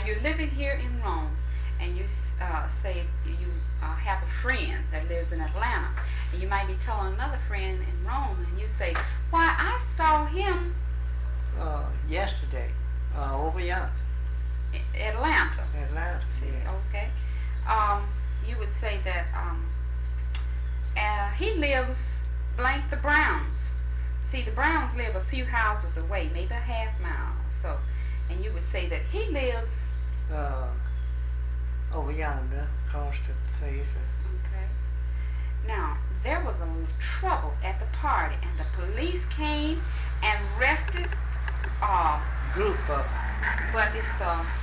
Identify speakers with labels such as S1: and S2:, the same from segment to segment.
S1: you're living here in Rome, and you say you have a friend that lives in Atlanta, and you might be telling another friend in Rome, and you say, "Why, I saw him
S2: yesterday, over yonder.
S1: Atlanta."
S2: Atlanta,
S1: See,
S2: yeah.
S1: okay. You would say that he lives blank the Browns. See, the Browns live a few houses away, maybe a half mile. So, and you would say that he lives.
S2: Uh, over yonder, across the place.
S1: Okay. Now, there was a little trouble at the party, and the police came and arrested.
S2: Group of
S1: But it's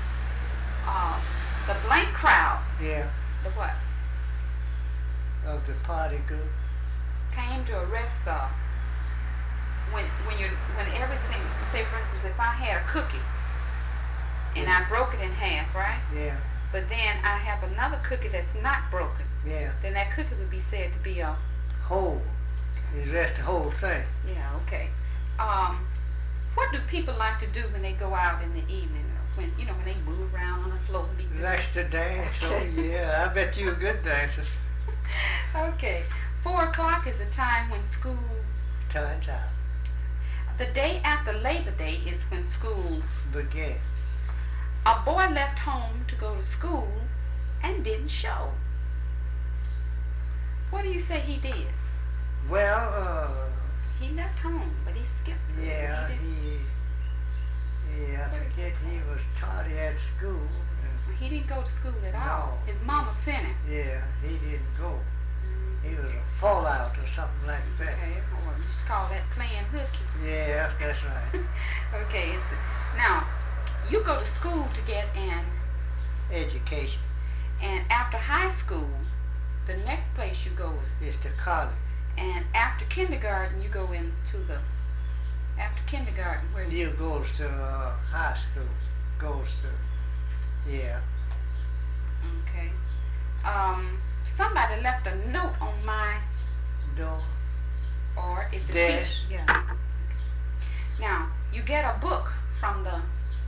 S1: the blank crowd.
S2: Yeah.
S1: The what?
S2: Of the party group.
S1: Came to arrest the. When everything. Say for instance, if I had a cookie, and I broke it in half, right?
S2: Yeah.
S1: But then I have another cookie that's not broken.
S2: Yeah.
S1: Then that cookie would be said to be a
S2: whole. You rest the whole thing.
S1: Yeah, okay. What do people like to do when they go out in the evening? When when they move around on the floor and be doing.
S2: Likes to dance. Oh yeah, I bet you a good dancer.
S1: Okay. 4:00 is the time when school
S2: Time's out.
S1: The day after Labor Day is when school
S2: Begin.
S1: A boy left home to go to school and didn't show. What do you say he did?
S2: Well,
S1: he left home, but he skipped school.
S2: Yeah, I forget he was tardy at school.
S1: He didn't go to school at all.
S2: No.
S1: His mama sent him.
S2: Yeah, he didn't go. He was a fallout or something like that.
S1: Okay, or you just call that playing hooky.
S2: Yeah, that's right.
S1: Okay, now, you go to school to get an
S2: education.
S1: And after high school, the next place you go
S2: is to college.
S1: And after kindergarten, you go into the. After kindergarten, where
S2: you goes to high school. Goes to, yeah.
S1: Okay. Somebody left a note on my
S2: door.
S1: Or if the
S2: teacher.
S1: Yeah. Okay. Now you get a book from the.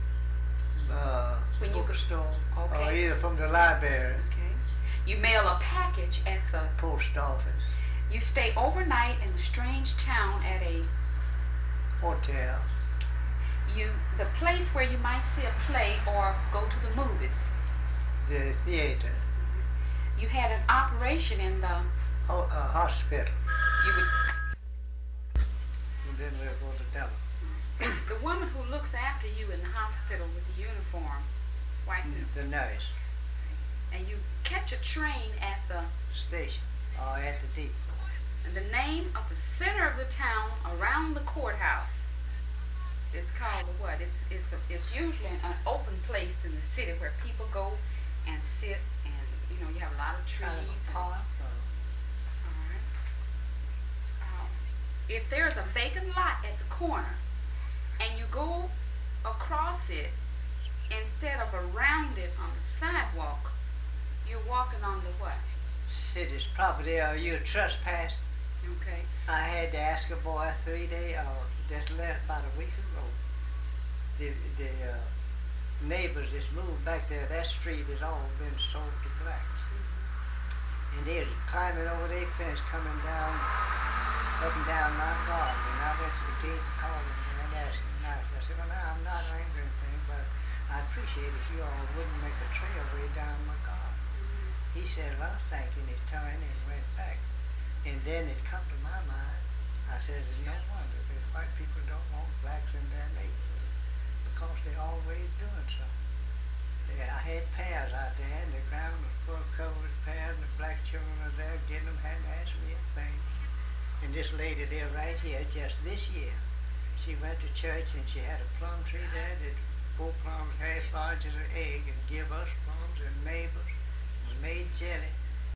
S1: When
S2: bookstore.
S1: Okay.
S2: Or either from the library.
S1: Okay. You mail a package at the
S2: post office.
S1: You stay overnight in a strange town at a
S2: hotel.
S1: The place where you might see a play or go to the movies.
S2: The theater.
S1: You had an operation in the
S2: hospital.
S1: You would.
S2: And then there goes the devil.
S1: The woman who looks after you in the hospital with the uniform, white uniform.
S2: The nurse.
S1: And you catch a train at the
S2: station or at the depot.
S1: And the name of the center of the town around the courthouse is called the what? It's usually an open place in the city where people go and sit, and you have a lot of trees.
S2: All
S1: right. If there's a vacant lot at the corner, and you go across it instead of around it on the sidewalk, you're walking on the what?
S2: City's property. Are you trespassing?
S1: Okay.
S2: I had to ask a boy 3 days, just left about a week ago. The neighbors that's moved back there, that street has all been sold to blacks. Mm-hmm. And they're climbing over their fence, coming down, up and down my garden. And I went to the gate and called them and asked them nicely. I said, well, now, I'm not angry or anything, but I appreciate if you all wouldn't make a trail way down my garden. Mm-hmm. He said, well, thank you, and he turned and went back. And then it come to my mind, I said, it's no wonder that white people don't want blacks in their neighborhood, because they're always doing something. I had pears out there, and the ground was full of covered with pears, and the black children were there getting them, hadn't asked me a thing. And this lady there right here, just this year, she went to church, and she had a plum tree there that 4 plums half large as an egg, and give us plums, and neighbors, and made jelly.